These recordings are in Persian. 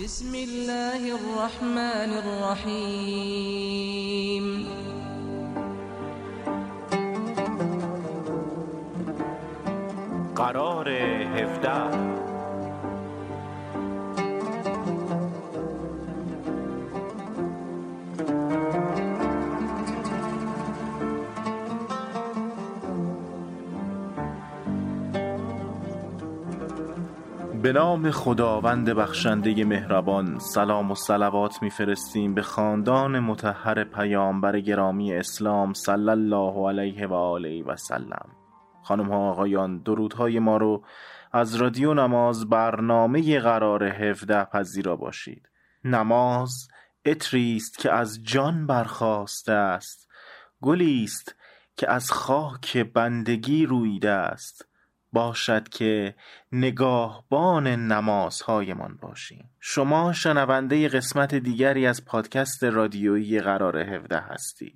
بسم الله الرحمن الرحیم. قرار 17. به نام خداوند بخشنده مهربان، سلام و صلوات می‌فرستیم به خاندان مطهر پیامبر گرامی اسلام صلی الله علیه و آله و سلم. خانم ها آقایان، درودهای ما رو از رادیو نماز برنامه قرار 17 پذیرا باشید. نماز عطری است که از جان برخاسته است، گلی است که از خاک بندگی رویده است. باشد که نگاهبان نمازهایمان باشیم. شما شنونده قسمت دیگری از پادکست رادیویی قرار 17 هستید.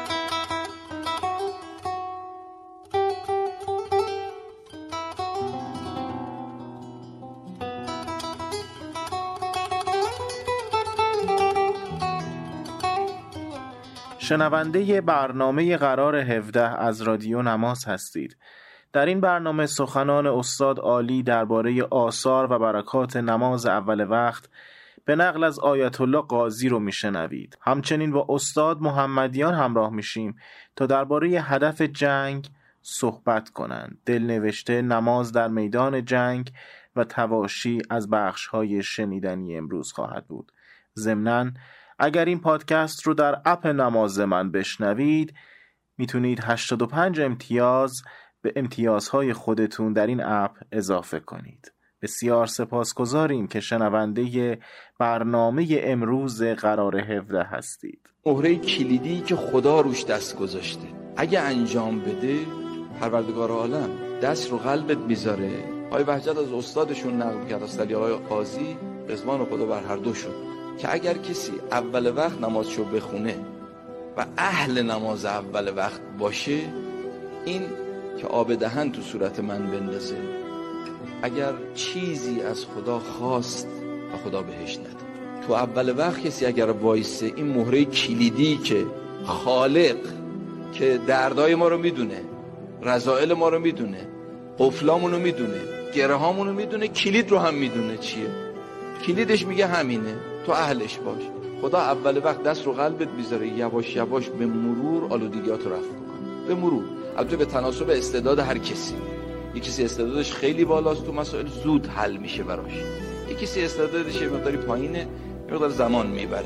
شنونده برنامه قرار 17 از رادیو نماز هستید. در این برنامه سخنان استاد عالی درباره آثار و برکات نماز اول وقت به نقل از آیت الله قاضی رو میشنوید. همچنین با استاد محمدیان همراه میشیم تا درباره هدف جنگ صحبت کنند. دلنوشته نماز در میدان جنگ و تواشی از بخش‌های شنیدنی امروز خواهد بود. ضمناً اگر این پادکست رو در اپ نماز من بشنوید میتونید 85 امتیاز به امتیازهای خودتون در این اپ اضافه کنید. بسیار سپاسگزاریم که شنونده برنامه امروز قرار 17 هستید. مهره کلیدی که خدا روش دست گذاشته، اگه انجام بده پروردگار عالم دست رو قلبت میذاره. آقای وحجت از استادشون نقل کرد، استاد آقای قاضی رضوان خدا بر هر دوشون، که اگر کسی اول وقت نمازشو بخونه و اهل نماز اول وقت باشه، این که آب دهن تو صورت من بندازه، اگر چیزی از خدا خواست و خدا بهش نداد. تو اول وقت کسی اگر وایسه، این مهره کلیدی که خالق که دردای ما رو میدونه، رذائل ما رو میدونه، قفلامونو میدونه، گرهامونو میدونه، کلید رو هم میدونه چیه، کلیدش میگه همینه، تو اهلش باش. خدا اول وقت دست رو قلبت میذاره، یواش یواش به مرور آلودگیات رو رفع کنه، به مرور. البته به تناسب استعداد هر کسی. یک کسی استعدادش خیلی بالاست، تو مسائل زود حل میشه براش. یک کسی استعدادش یه مقداری پایینه، یه مقدار زمان میبره.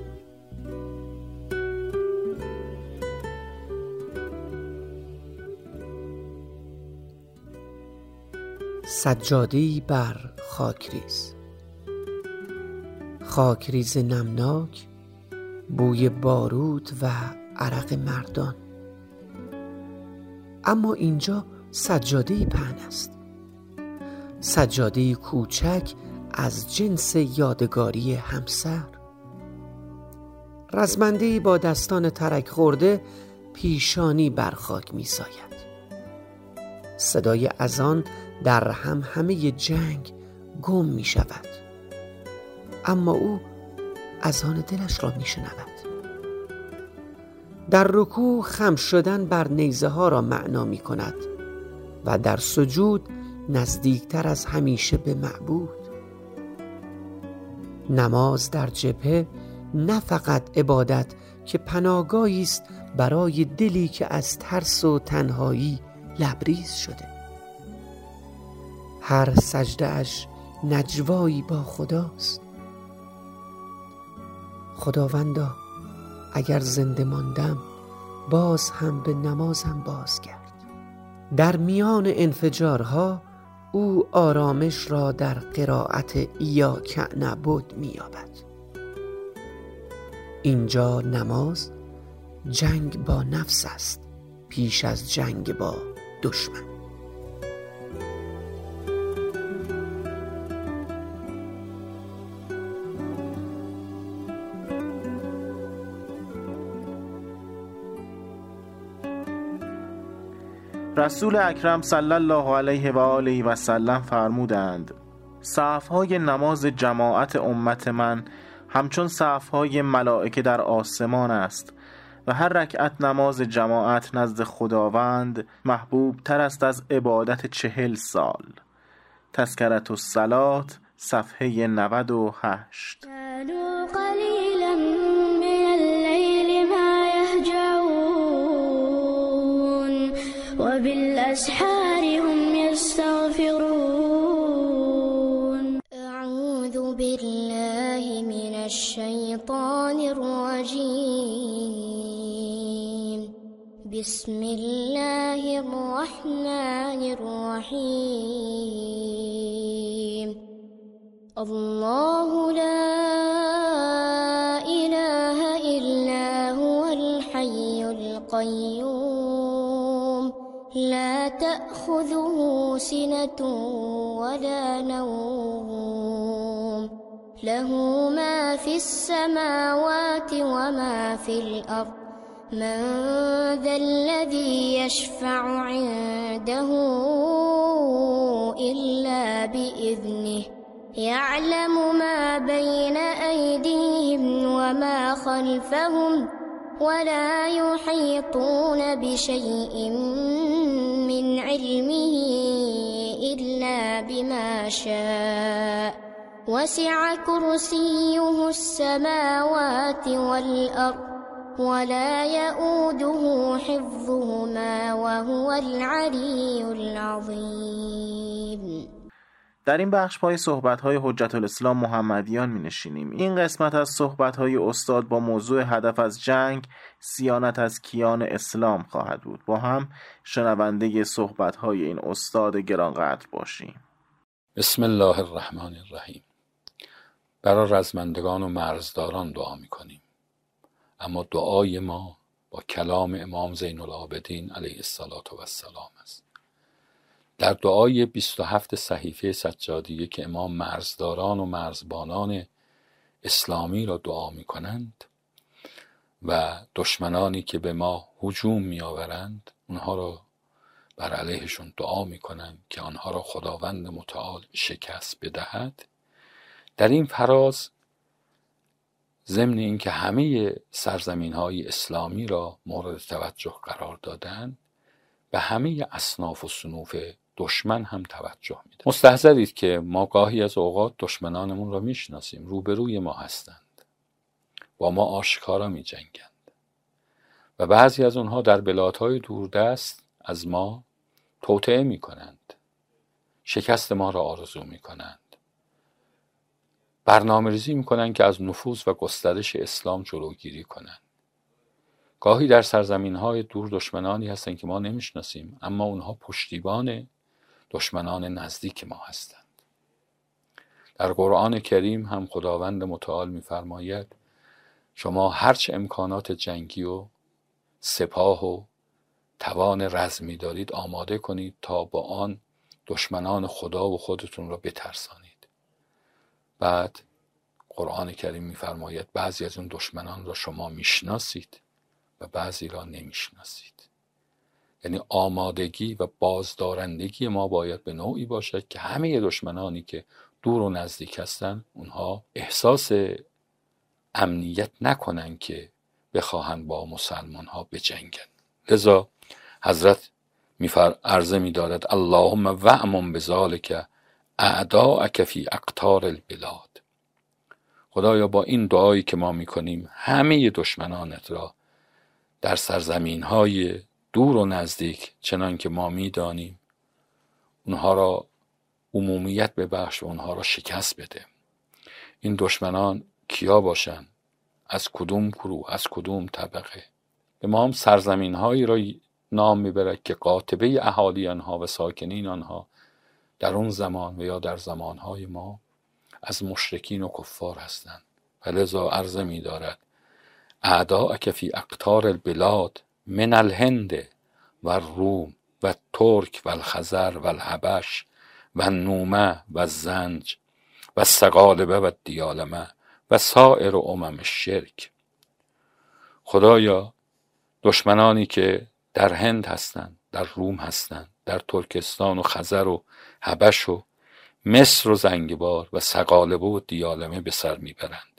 سجاده‌ای بر خاکریز، خاکریز نمناک، بوی بارود و عرق مردان. اما اینجا سجاده‌ای پهن است، سجاده‌ای کوچک از جنس یادگاری همسر. رزمنده‌ای با دستان ترک خورده پیشانی بر خاک می‌ساید. صدای اذان در همهمه جنگ گم می‌شود، اما او اذان دلش را می‌شنود. در رکوع خم شدن بر نیزه ها را معنا می کند و در سجود نزدیکتر از همیشه به معبود. نماز در جبهه نه فقط عبادت که پناهگاهی است برای دلی که از ترس و تنهایی لبریز شده. هر سجده اش نجوایی با خداست. خداوندا اگر زنده ماندم باز هم به نمازم بازگرد. در میان انفجارها او آرامش را در قرائت ایاک نعبد می‌یابد. اینجا نماز جنگ با نفس است پیش از جنگ با دشمن. رسول اکرم صلی الله علیه و آله و سلم فرمودند: صف‌های نماز جماعت امت من همچون صف‌های ملائکه در آسمان است و هر رکعت نماز جماعت نزد خداوند محبوب تر است از عبادت 40 سال. تذکرة الصلاة صفحه 98. كانوا قليلا من الليل ما يهجعون وبالأسحار هم يستغفرون. أعوذ بالله من الشيطان الرجيم. بسم الله الرحمن الرحيم. الله لا إله إلا هو الحي القيوم لا تأخذه سنة ولا نوم له ما في السماوات وما في الأرض من ذا الذي يشفع عنده إلا بإذنه يعلم ما بين أيديهم وما خلفهم ولا يحيطون بشيء من علمه إلا بما شاء وسع كرسيه السماوات والأرض ولا يؤوده حفظهما وهو العلي العظيم. در این بخش پای صحبت‌های حجت الاسلام محمدیان می‌نشینیم. این قسمت از صحبت‌های استاد با موضوع هدف از جنگ صیانت از کیان اسلام خواهد بود. با هم شنونده صحبت‌های این استاد گرانقدر باشیم. بسم الله الرحمن الرحیم. برای رزمندگان و مرزداران دعا می‌کنیم. اما دعای ما با کلام امام زین العابدین علیه السلام است. در دعای 27 صحیفه سجادیه که امام مرزداران و مرزبانان اسلامی را دعا می کنند و دشمنانی که به ما هجوم می آورند اونها را بر علیهشون دعا می کنند که آنها را خداوند متعال شکست بدهد، در این فراز ضمن اینکه همه سرزمین‌های اسلامی را مورد توجه قرار دادند، به همه اصناف و صنوف دشمن هم توجه میده. مستحضرید که ما گاهی از اوقات دشمنانمون را میشناسیم، روبروی ما هستند، با ما آشکارا میجنگند و بعضی از اونها در بلادهای دوردست از ما توطئه میکنند، شکست ما را آرزو میکنند، برنامه‌ریزی میکنند که از نفوذ و گسترش اسلام جلوگیری کنند. گاهی در سرزمین‌های دور دشمنانی هستند که ما نمیشناسیم، اما اونها پشتیبان دشمنان نزدیک ما هستند. در قرآن کریم هم خداوند متعال می‌فرماید شما هرچه امکانات جنگی و سپاه و توان رزمی دارید آماده کنید تا با آن دشمنان خدا و خودتون را بترسانید. بعد قرآن کریم می‌فرماید بعضی از اون دشمنان را شما میشناسید و بعضی را نمیشناسید. یعنی آمادگی و بازدارندگی ما باید به نوعی باشد که همه دشمنانی که دور و نزدیک هستند اونها احساس امنیت نکنن که بخواهند با مسلمان ها بجنگن. لذا حضرت عرضه می دارد اللهم وأمن بذلک اعداءک فی اقطار البلاد. خدایا با این دعایی که ما می کنیم همه دشمنانت را در سرزمین های دور و نزدیک چنان که ما می دانیم اونها را عمومیت ببخش و اونها را شکست بده. این دشمنان کیا باشن؟ از کدوم گروه، از کدوم طبقه؟ به ما هم سرزمین هایی را نام میبرد که قاطبه اهالی آنها و ساکنین آنها در اون زمان و یا در زمانهای ما از مشرکین و کفار هستند. ولذا عرضه می دارد اعداءک فی اقطار البلاد من الهند و الروم و ترک و الخزر و الحبش و النومه و الزنج و الثقالبه و الدیالمه و سایر امم الشرک. خدایا دشمنانی که در هند هستند، در روم هستند، در ترکستان و خزر و حبش و مصر و زنگبار و ثقالبه و دیالمه به سر میبرند.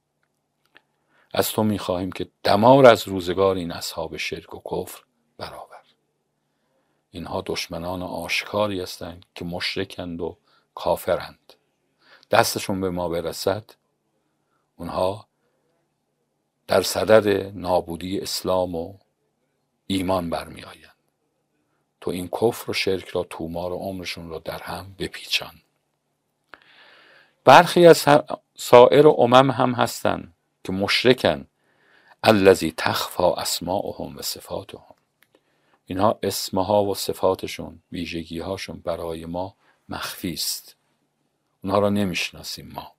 از تو میخواهیم که دمار از روزگار این اصحاب شرک و کفر برآور. اینها دشمنان آشکاری هستند که مشرکند و کافرند. دستشون به ما برسد اونها در صدد نابودی اسلام و ایمان برمی آیند. تو این کفر و شرک را تومار و عمرشون را در هم بپیچان. برخی از سایر امم هم هستند که مشرکن، الذی تخفی اسماءهم و صفاتهم. اینها اسمها و صفاتشون، ویژگیهاشون برای ما مخفی است. اونها را نمیشناسیم ما.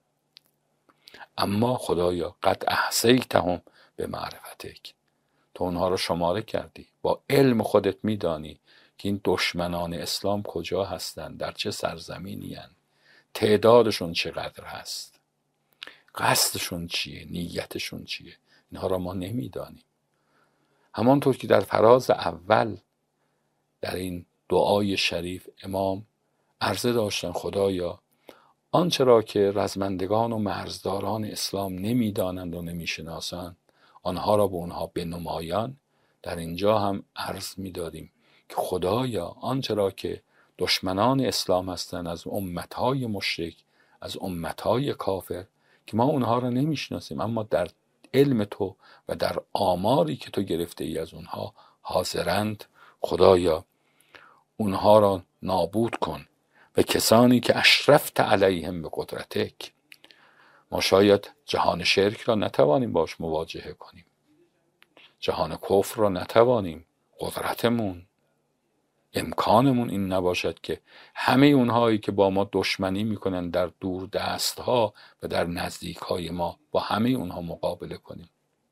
اما خدایا قد احصیتهم به معرفتک، تو اونها را شماره کردی، با علم خودت میدانی که این دشمنان اسلام کجا هستند، در چه سرزمینی هستند، تعدادشون چقدر هست، قصدشون چیه، نیتشون چیه. اینها را ما نمیدانیم. همانطور که در فراز اول در این دعای شریف امام عرضه داشتن خدایا آنچه را که رزمندگان و مرزداران اسلام نمیدانند و نمیشناسند آنها را به اونها بنمایان، در اینجا هم عرض میدادیم که خدایا آنچه را که دشمنان اسلام هستند از امتهای مشرک، از امتهای کافر که ما اونها را نمیشناسیم اما در علم تو و در آماری که تو گرفته ای از اونها حاضرند، خدایا اونها را نابود کن و کسانی که اشرفت علیهم به قدرتک. ما شاید جهان شرک را نتوانیم باش مواجهه کنیم، جهان کفر را نتوانیم، قدرتمون امکانمون این نباشد که همه اونهایی که با ما دشمنی میکنن در دور دستها و در نزدیک های ما با همه اونها مقابله کنیم.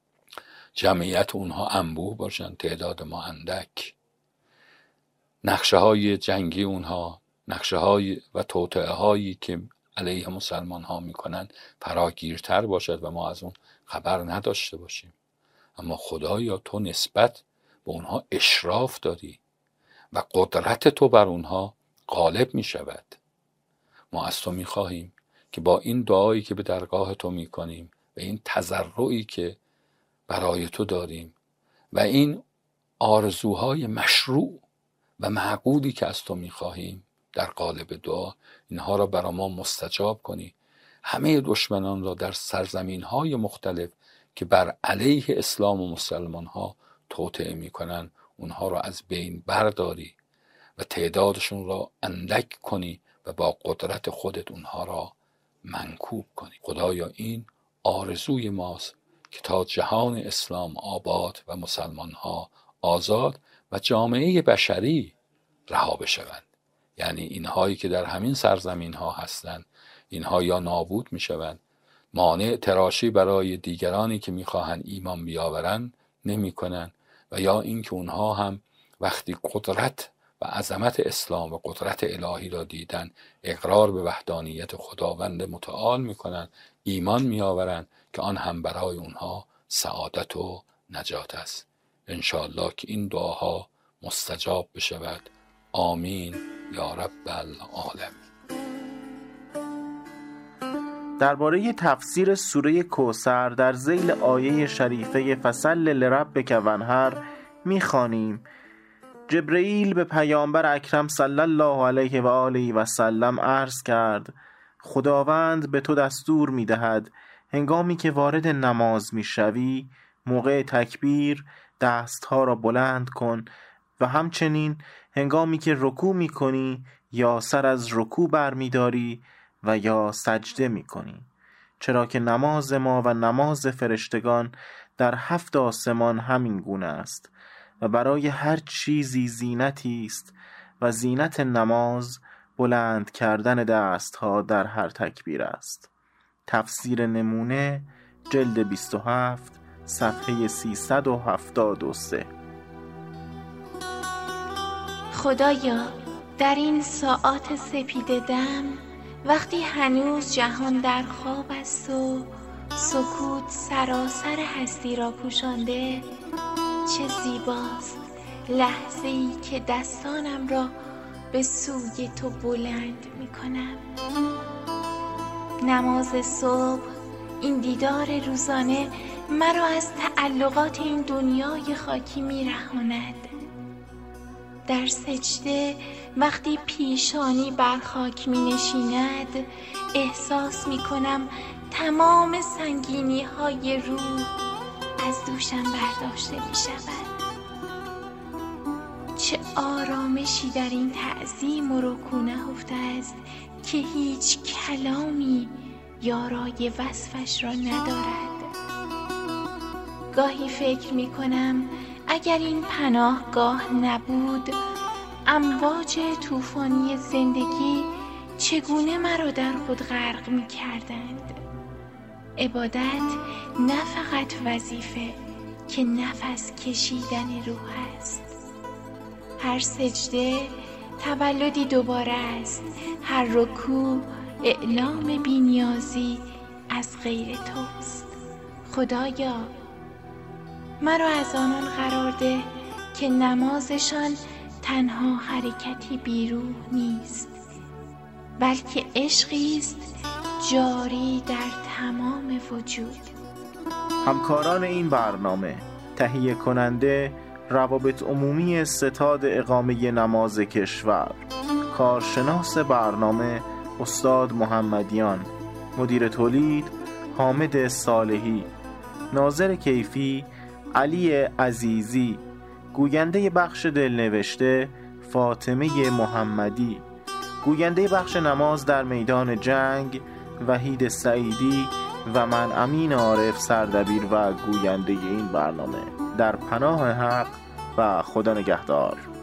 جمعیت اونها انبوه باشن، تعداد ما اندک. نقشه های جنگی اونها، نقشه های و توطئه هایی که علیه مسلمان ها میکنن فراگیرتر باشد و ما از اون خبر نداشته باشیم. اما خدایا تو نسبت به اونها اشراف داری و قدرت تو بر اونها غالب می شود. ما از تو می خواهیم که با این دعایی که به درگاه تو می کنیم و این تضرعی که برای تو داریم و این آرزوهای مشروع و معقولی که از تو می خواهیم در قالب دعا، اینها را برای ما مستجاب کنی. همه دشمنان را در سرزمین های مختلف که بر علیه اسلام و مسلمان ها توطئه می کنن اونها را از بین برداری و تعدادشون را اندک کنی و با قدرت خودت اونها را منکوب کنی. خدایا این آرزوی ماست که تا جهان اسلام آباد و مسلمان ها آزاد و جامعه بشری رها بشوند. یعنی اینهایی که در همین سرزمین ها هستند اینها یا نابود می شوند، مانع تراشی برای دیگرانی که میخواهند ایمان بیاورند نمی کنند، و یا اینکه اونها هم وقتی قدرت و عظمت اسلام و قدرت الهی را دیدن اقرار به وحدانیت خداوند متعال میکنن، ایمان میآورند که آن هم برای اونها سعادت و نجات است. انشاءالله که این دعاها مستجاب بشود. آمین یا رب العالمین. درباره تفسیر سوره کوثر در ذیل آیه شریفه فصل لربک وانحر می‌خوانیم: جبرئیل به پیامبر اکرم صلی الله علیه و آله و سلم عرض کرد: خداوند به تو دستور می‌دهد هنگامی که وارد نماز می‌شوی موقع تکبیر دستها را بلند کن و همچنین هنگامی که رکوع می‌کنی یا سر از رکوع برمی‌داری و یا سجده می‌کنی، چرا که نماز ما و نماز فرشتگان در 7 آسمان همین گونه است و برای هر چیزی زینتی است و زینت نماز بلند کردن دستها در هر تکبیر است. تفسیر نمونه جلد 27 صفحه 373. خدایا در این ساعات سپید دم وقتی هنوز جهان در خواب است و سکوت سراسر هستی را پوشانده، چه زیباست لحظه‌ای که دستانم را به سوی تو بلند می کنم. نماز صبح، این دیدار روزانه مرا از تعلقات این دنیای خاکی می رهاند. در سجده وقتی پیشانی بر خاک می نشیند، احساس می کنم تمام سنگینی های روح از دوشم برداشته می شود. چه آرامشی در این تعظیم و رکوع نهفته است که هیچ کلامی یارای وصفش را ندارد. گاهی فکر می کنم اگر این پناهگاه نبود، امواج طوفانی زندگی چگونه مرا در خود غرق می کردند. عبادت نه فقط وظیفه که نفس کشیدن روح است. هر سجده تولدی دوباره است، هر رکوع اعلام بی‌نیازی از غیر توست. خدایا مرا از آنان قرار ده که نمازشان تنها حرکتی بیروح نیست، بلکه عشقی است جاری در تمام وجود. همکاران این برنامه: تهیه کننده روابط عمومی ستاد اقامه نماز کشور، کارشناس برنامه استاد محمدیان، مدیر تولید حامد صالحی، ناظر کیفی علی عزیزی، گوینده بخش دلنوشته فاطمه محمدی، گوینده بخش نماز در میدان جنگ وحید سعیدی و من امین عارف سردبیر و گوینده این برنامه. در پناه حق و خدا نگهدار.